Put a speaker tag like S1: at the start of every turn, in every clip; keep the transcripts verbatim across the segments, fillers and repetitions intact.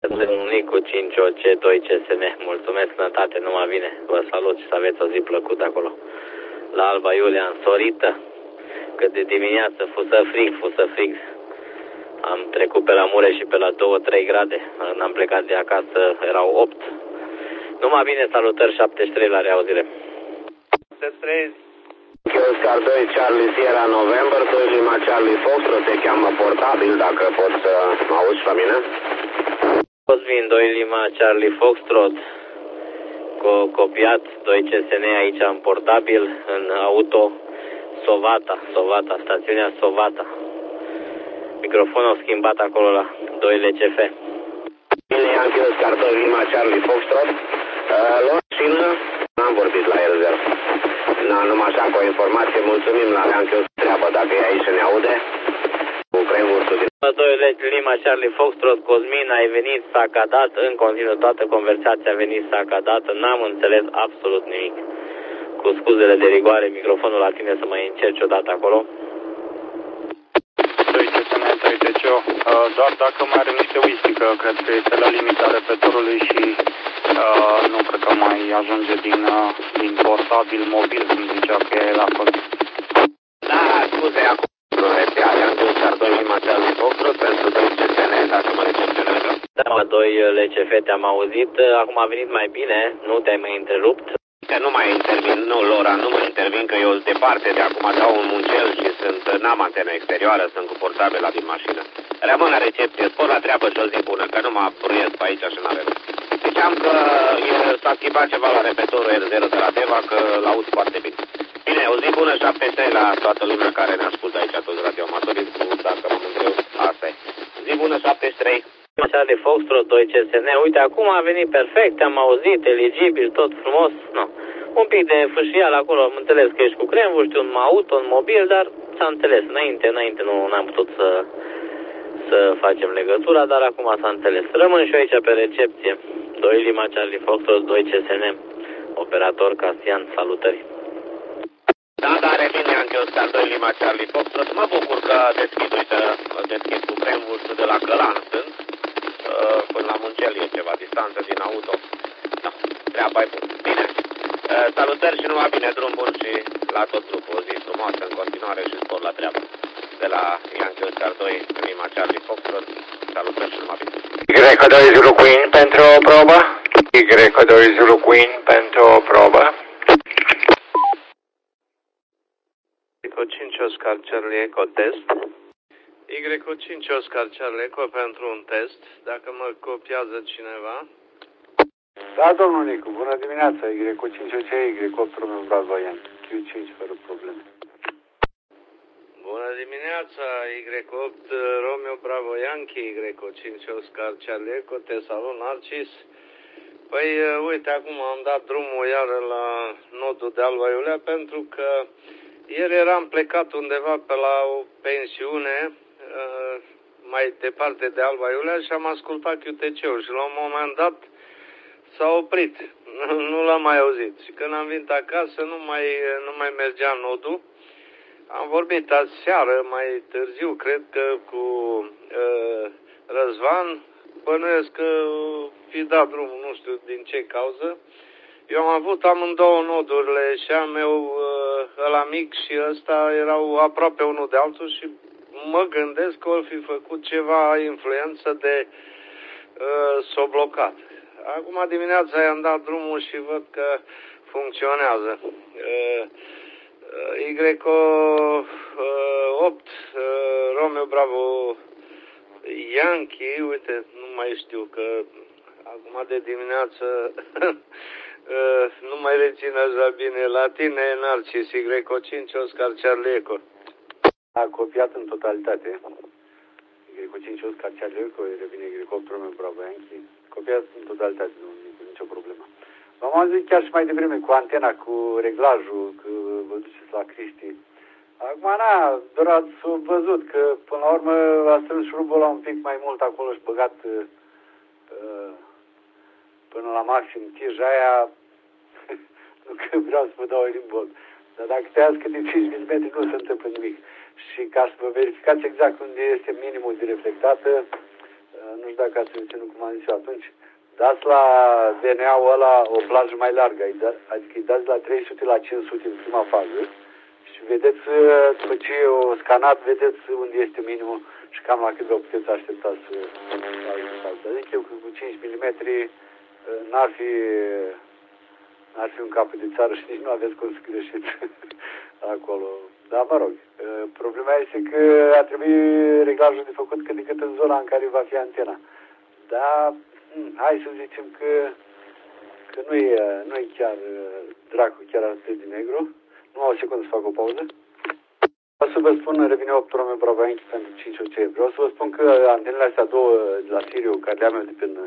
S1: Sunt Nicu cinci O C doi C S N. Mulțumesc, sănătate, numai bine. Vă salut și să aveți o zi plăcută acolo. La Alba Iulia, însorită, că de dimineață fusă frig, fusă frig. Am trecut pe la Mureș și pe la două trei grade. Când am plecat de acasă erau opt. Numai bine, salutări, șaptezeci și trei la reauzire.
S2: șaptezeci și trei.
S3: Oscar doi Charlie Sierra November, doi Lima Charlie Foxtrot, te cheamă portabil, dacă poți să mă auzi la mine.
S1: Cosmin, doi Lima Charlie Foxtrot, co copiat, doi C S N aici în portabil, în auto Sovata, Sovata, stațiunea Sovata. Microfonul schimbat acolo la doi L C F.
S3: Bine, Yankee Oscar doi Lima Charlie Foxtrot, uh, Loșină, n-am vorbit la el zero. Na, numai așa cu o informație, mulțumim la Yankee Oscar, treabă dacă e aici ne aude. Cu Cremursul din...
S1: doi Lima Charlie Foxtrot, Cosmin, ai venit, s-a cadat, în continuu toată conversația a venit, s-a cadat, n-am înțeles absolut nimic. Cu scuzele de rigoare, microfonul la tine să mai încerci odată acolo.
S2: doi C S N, doi T C O, uh, doar dacă mai are niște whisky, că cred că este la limita repetorului și uh, nu cred că mai ajunge din, uh, din portabil mobil, cum zicea că e la acolo.
S3: Da, scuze, acum rețea, Yankee Oscar doi Lima Charlie Foxtrot, pentru doi C S N, dacă mă recepționează.
S1: Da, doi L C F te-am auzit, acum a venit mai bine, nu te-ai mai întrerupt.
S3: Că nu mai intervin, nu, Laura, nu mai intervin, că eu sunt departe de acum, dau un muncel și sunt, n-am antenă exterioară, sunt cu portabila din mașină. Rămân la recepție, spor la treabă și o zi bună, că nu mă apruiesc pe aici și n-avem. Ziceam că s-a schimbat ceva la repetorul R zero de la Deva, că l-aud foarte bine. Bine, o zi bună, șaptezeci și trei la toată lumea care ne ascultă aici, toți radioamatorii, dacă mă mândreu, asta e. Zi bună, șaptezeci și trei.
S1: Așa de Foxtrot, doi C S N, uite, acum a venit perfect, am auzit, eligibil, tot frumos, nu. Un pic de fâșial acolo, am înțeles că ești cu Cremvu, știu, un auto, un mobil, dar s-a înțeles, înainte, înainte nu am putut să, să facem legătura, dar acum s-a înțeles. Rămân și eu aici pe recepție, doi Lima Charlie Foxtrot, doi C S N, operator Castian, salutări.
S3: Da, da, revin, Yankee Oscar doi Lima Charlie Foxtrot, mă bucur că deschid, uite, deschid cu Cremvu de la Călan, sunt. Uh, până la Muncel e ceva distanță din auto. Da, treaba-i bună. Bine. Uh, salutări și numai bine, drum bun și la tot grupul. O zi frumoasă în continuare și spor la treabă. De la Yankee Oscar doi, Lima Charlie Foxtrot. Salutări și numai bine.
S4: Y doi Zulu Queen pentru o probă. Y doi Zulu Queen pentru o probă.
S2: Y cinci Oscar Charlie Eco test. Y cinci Oscar Charlie Eco pentru un test, dacă mă copiază cineva.
S5: Da, domnul Nicu, bună dimineața, Y cinci O C, Y opt Romeo Bravo Yankee, Q cinci fără probleme.
S2: Bună dimineața, Y opt Romeo Bravo Yankee, Y cinci Oscar Charlie Eco, te salut, Narcis. Păi, uite, acum am dat drumul iară la nodul de Alba Iulia, pentru că ieri eram plecat undeva pe la o pensiune, mai departe de Alba Iulia, și am ascultat Q T C-ul și la un moment dat s-a oprit. Nu l-am mai auzit. Și când am venit acasă nu mai, nu mai mergea nodul. Am vorbit azi seară, mai târziu, cred că cu uh, Răzvan, bănuiesc că fi dat drumul, nu știu din ce cauză. Eu am avut amândouă nodurile, și al meu ăla mic și ăsta erau aproape unul de altul și mă gândesc că or fi făcut ceva influență de uh, s-o blocat. Acum dimineața i-am dat drumul și văd că funcționează. Uh, Y opt Romeo Bravo Yankee, uite, nu mai știu că acum de dimineață nu mai rețin așa bine. La tine, Narcis, Y cinci Oscar Charlie Eco.
S5: A copiat în totalitate. Y cinci Oscar Charlie Eco, revine Y opt Romeo Bravo Yankee. Copiat în totalitate, nu cu nicio problemă. V-am auzit chiar și mai devreme cu antena, cu reglajul, că vă duceți la Cristi. Acum, na, doar ați văzut că, până la urmă, a strâns șurubul ăla un pic mai mult acolo și băgat uh, până la maxim tija aia, nu că vreau să vă dau limbol, dar dacă tăiați câte cinci milimetri nu se întâmplă nimic. Și ca să vă verificați exact unde este minimul de reflectată, uh, nu știu dacă ați reținut cum am zis eu atunci, dați la V N A-ul ăla o plajă mai largă, adică îi dați la trei sute la cinci sute în prima fază și vedeți, după ce o scanat, vedeți unde este minimul și cam la cât vă puteți aștepta să ajutați. Dar zic eu că cu cinci milimetri n-ar fi, n-ar fi un capăt de țară și nici nu aveți cum să greșiți acolo. Dar mă rog, problema este că ar trebui reglajul de făcut cât de cât în zona în care va fi antena. Dar hai să zicem că, că nu e, nu e chiar dracu, chiar atât de negru. Nu o secundă să fac o pauză. Vreau să vă spun, revine opt Romeo Bravo Yankee pentru cinci O C. Vreau să vă spun că antenele astea două de la Siriu, care le-am eu de prin,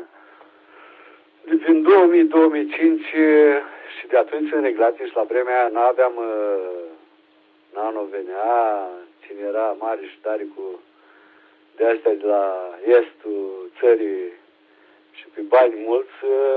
S5: de prin două mii două mii cinci și de atunci sunt reglate și la vremea aia n-aveam Nano V N A, cine era mare și tare cu de astea de la estul țării și pe bani mulți,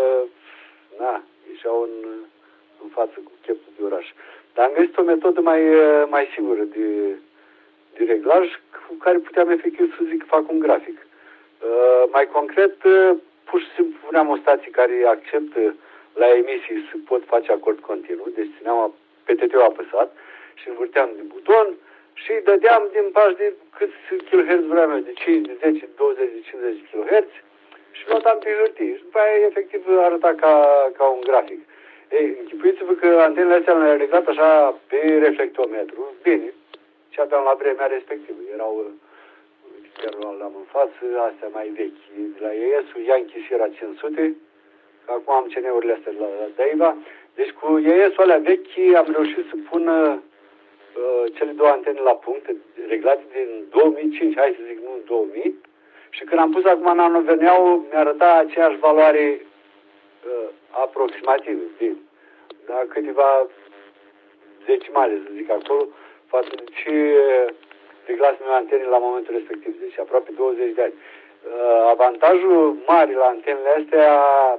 S5: na, ieșeau în, în față cu chepul de oraș. Dar am găsit o metodă mai, mai sigură de, de reglaj cu care puteam efectiv să zic că fac un grafic. Uh, mai concret, uh, pur și simplu puneam o stație care acceptă la emisii să pot face acord continuu, deci țineam P T T-ul apăsat și învârteam din buton și dădeam din pași de câți kilohertz vreau eu, de cinci, de zece, de douăzeci, de cincizeci kilohertz și notam pe hârtie. Și după aia efectiv arăta ca, ca un grafic. Ei, închipuiți-vă că antenele astea le-am reglat așa pe reflectometru, bine, și aveam la vremea respectivă. Erau, chiar l-am în față, astea mai vechi, de la E S-ul, Yankee era cinci sute, acum am C N-urile astea la, la Daiva. Deci cu E S-ul alea vechi am reușit să pun uh, cele două antene la punct, reglate din două mii cinci, hai să zic, nu două mii, și când am pus acum Nano V N A-ul, mi-arăta aceeași valoare uh, aproximativ, bine, dar câteva decimale, să zic acolo, față de ce reglasem eu antene la momentul respectiv, deci aproape douăzeci de ani. Uh, avantajul mare la antenele astea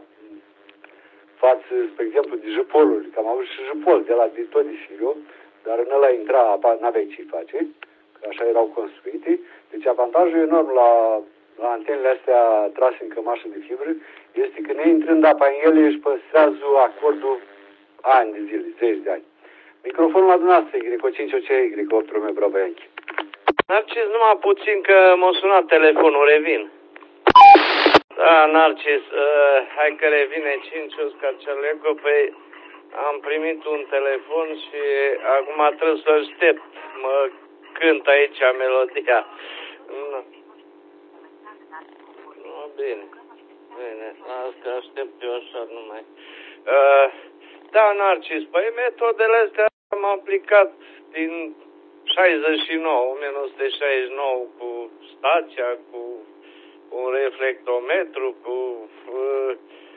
S5: față, spre exemplu, de jupolul, că am avut și jupol de la de tot de Siriu, dar în ăla intra apa, n-aveai ce face, că așa erau construite. Deci avantajul enorm la, la antenele astea trase în cămașă de fibră este că neintrând apa în ele își păstrează acordul ani de zile, zeci de ani. Microfonul la dumneavoastră, Y cinci O C, Y opt Romeo Bravo Yankee.
S2: Narcis, numai puțin că m-a sunat telefonul, revin. Da, Narcis, uh, hai că revine cinci Oscar Cerleco, păi am primit un telefon și acum trebuie să aștept, mă cânt aici melodia. Nu, no, bine, bine, las că aștept eu așa numai. Uh, da, Narcis, păi metodele astea am aplicat din șaizeci și nouă, o mie nouă sute șaizeci și nouă cu stația, cu un reflectometru, cu uh,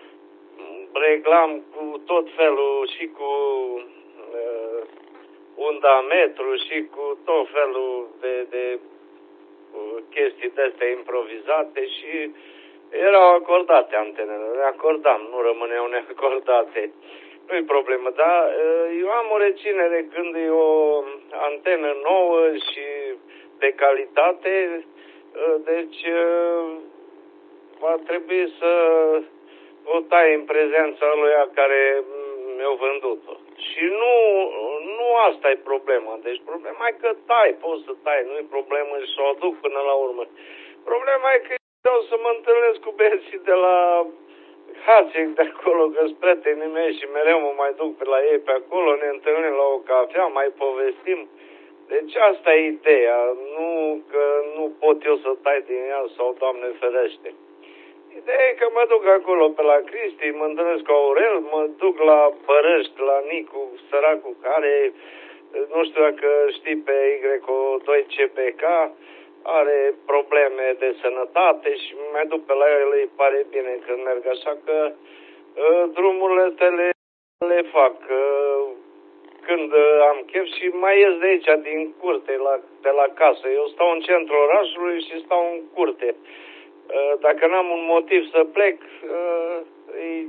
S2: reglam cu tot felul și cu uh, undametru și cu tot felul de, de uh, chestii de-astea improvizate și erau acordate antenele, le acordam, nu rămâneau neacordate. Nu-i problemă, dar uh, eu am o reținere când e o antenă nouă și de calitate, uh, deci uh, va trebui să o tai în prezența lui care mi-a vândut-o. Și nu, nu asta e problema. Deci problema e că tai, poți să tai, nu e problemă și să o aduc până la urmă. Problema e că vreau să mă întâlnesc cu băieții de la Hațec de acolo, că sunt prietenii mei și mereu mă mai duc pe la ei pe acolo, ne întâlnim la o cafea, mai povestim. Deci asta e ideea, nu că nu pot eu să tai din ea sau Doamne ferește. Ideea e că mă duc acolo pe la Cristi, mă întâlnesc cu Aurel, mă duc la Bărăști, la Nicu, săracul care, nu știu dacă știi pe Y doi C P K, are probleme de sănătate și mai duc pe la el, îi pare bine când merg, așa că uh, drumurile tale le fac uh, când uh, am chef și mai ies de aici, din curte, la, de la casă. Eu stau în centrul orașului și stau în curte. Uh, dacă n-am un motiv să plec, uh, îi...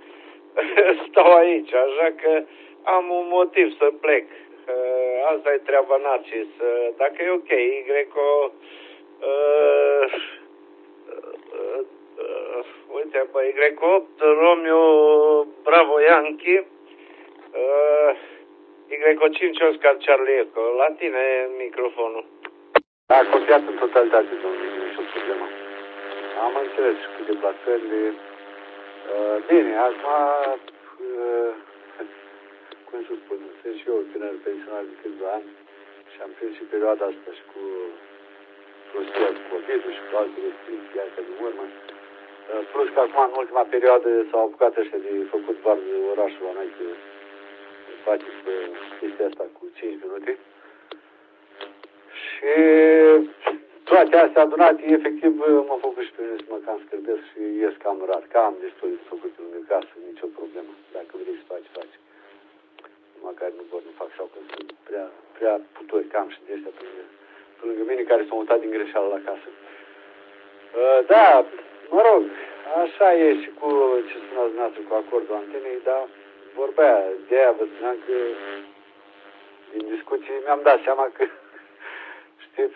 S2: stau aici, așa că am un motiv să plec. Uh, asta e treaba Narcis. Uh, dacă e ok, Y uh, uh, Uh, uite, pe Y opt, Romeo Bravo Yankee, uh, Y cinci Oscar Charlie Echo. La tine microfonul.
S5: Da, copiat în totalitate, domnule, nu e nicio problemă. Am înțeles și cu deplasările. Uh, bine, acum, uh, cum să spun, sunt și eu tânăr pensionar de câțiva ani și am prins și perioada asta și cu prostia cu COVID-ul și cu alte restricții astea din urmă. Uh, plus că acum, în ultima perioadă, s-au apucat ăștia de făcut varză orașul la noi, că face pe chestia asta cu cinci minute. Și toate astea adunate, efectiv, mă făcut și pe mine să mă cam scârbesc și ies cam rar. Că am destul de făcut lângă casă, nicio problemă. Dacă vrei să faci, faci. Măcar nu vor, nu fac, sau când sunt prea, prea putori, cam și de ăștia pe lângă, pe lângă mine, care s-au mutat din greșeală la casă. Uh, da, mă rog, așa e și cu ce spuneați dumneavoastră, cu acordul antenei, dar vorba aia, de aia vă spuneam că din discuții mi-am dat seama că știți,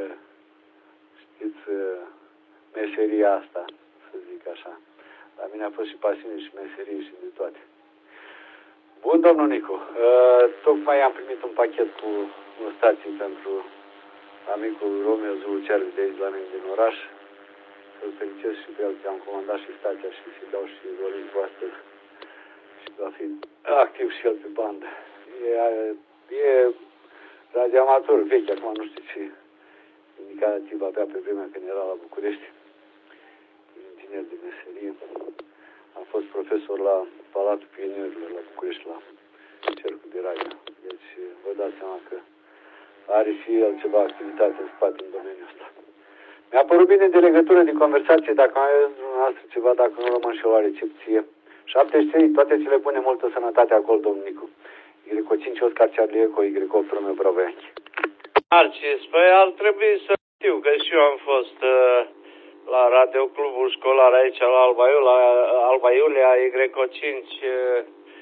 S5: știți meseria asta, să zic așa. La mine a fost și pasiune și meserie și de toate. Bun, domnul Nicu, uh, tocmai am primit un pachet cu o stație pentru amicul Romeo Zulu Charlie de aici la mine din oraș. Să-l felicesc și pe el că am comandat și stația și să-i dau și rolling cu astăzi. Și va fi activ și el pe bandă. E, e radioamator vechi, acum nu știu ce indicativ avea pe vremea când era la București. Inginer de meserie. Am fost profesor la Palatul Pionierilor la București, la Cercul de Radio. Deci vă dați seama că are și el ceva activitate în spate în domeniul ăsta. Mi-a părut bine de legătură, de conversație, dacă mai aveți dumneavoastră ceva, dacă nu rămân și eu la recepție. șaptezeci și trei, toate cele bune, multă sănătate acolo, domnul Nicu. Y cinci Oscar Charlie Echo, Y opt Romeo Bravo Yankee.
S2: Narcis, păi ar trebui să știu că și eu am fost uh, la radioclubul școlar aici la Alba Iulia, Alba Iulia Y cinci uh,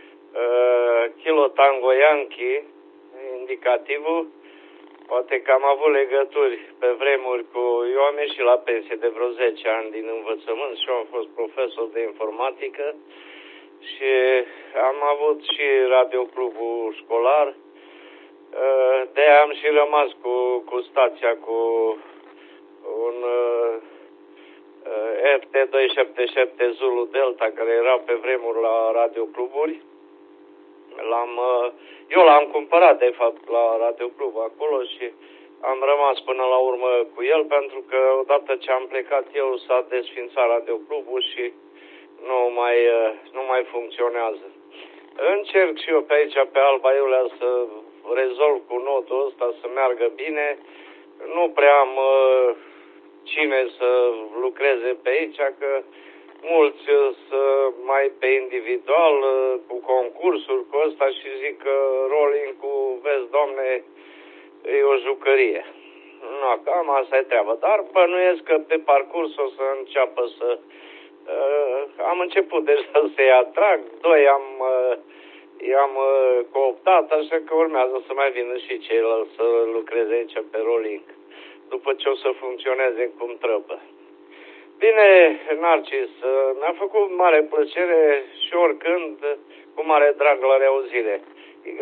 S2: Kilo Tango Yankee, indicativul. Poate că am avut legături pe vremuri cu... Eu am ieșit la pensie de vreo zece ani din învățământ și eu am fost profesor de informatică și am avut și radioclubul școlar. De-aia am și rămas cu, cu stația, cu un uh, R T doi șapte șapte Zulu Delta, care era pe vremuri la radiocluburi. L-am, uh, eu l-am cumpărat, de fapt, la radioclub acolo și am rămas până la urmă cu el, pentru că odată ce am plecat eu s-a desfințat radioclubul și nu mai, uh, nu mai funcționează. Încerc și eu pe aici, pe Alba Iulia, să rezolv cu notul ăsta, să meargă bine. Nu prea am uh, cine să lucreze pe aici, că mulți sunt mai pe individual, uh, cu concursuri, cu ăsta și zic că rolling cu, vezi, domne, e o jucărie. No, cam asta e treaba. Dar bănuiesc că pe parcurs o să înceapă să... Uh, am început deja să-i atrag, doi am... Uh, I-am uh, cooptat, așa că urmează să mai vină și ceilalți să lucreze aici pe rolling, după ce o să funcționeze cum trebuie. Bine, Narcis, uh, mi-a făcut mare plăcere și oricând, cu mare drag la reauzire. Y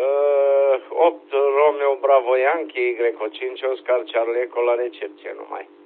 S2: opt Romeo Bravo Yankee, Y cinci Oscar Charlie Echo la recepție numai.